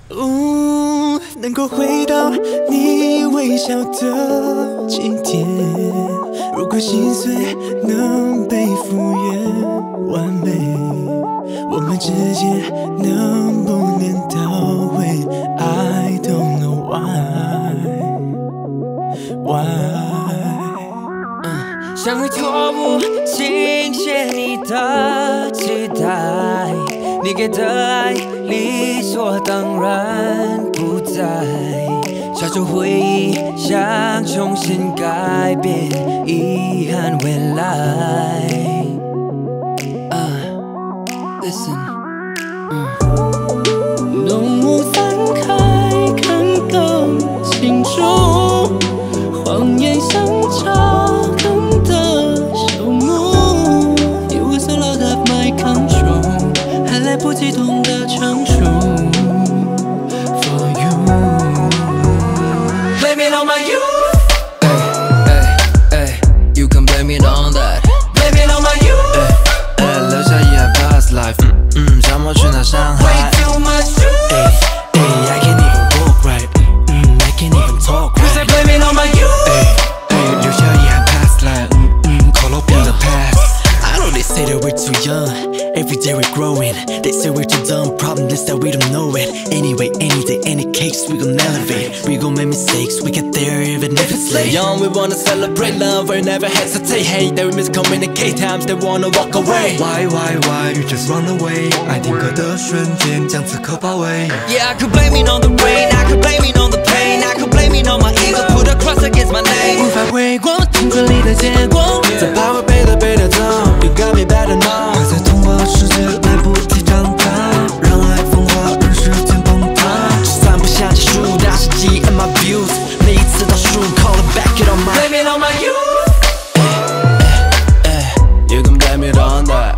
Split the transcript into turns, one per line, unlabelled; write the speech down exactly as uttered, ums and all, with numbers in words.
哦，能够回到你微笑的起点，如果心碎能被复原完美，我们之间能不能到位 ？I don't know why why。
像会错误倾斜你的期待，你给的爱理所当然不在，小丑回忆想重新改变，遗憾未来。Uh, listen，
浓雾散开，看更清楚，谎言像潮更的朽木。You was a lot of my control， 还来不及懂得成熟。For you，
Blame it on my youth。Ay, ay, ay, you can blame it on that。Blame it on my youth。
哎哎，留下遗憾 past life， 嗯嗯，沙漠去那上海。
Way too much truth。
哎哎 I can't even walk right， 嗯 I can't even talk
You say
right。
blame it on my youth。
哎哎，留下遗憾 past life， 嗯嗯，call up in the past。I know they say that we're too young, every day we're growing. They say we're too dumb, problem is that we don't know it. Anyway, any day, any case, we gon' elevate. We gon' make mistakes, we get there even if it's late. Young, we wanna celebrate love, we never hesitate. Hate that we miscommunicate, times they wanna walk away.
Why why why you just run away？ 爱定格的瞬间将此刻包围。
Yeah, I could blame it on the rain, I could blame it on the pain, I could blame it on my ego, put a cross against my name.
无法回过青春里的结果，
在徘徊背对背的痛 You got me better now。
还在童话世界来不及长大，让爱风化，让时间崩塌。
就算不想结束，但是记忆 and my views， 每一次倒数 call it back it on my
Blame it on my youth。
You can blame it on that。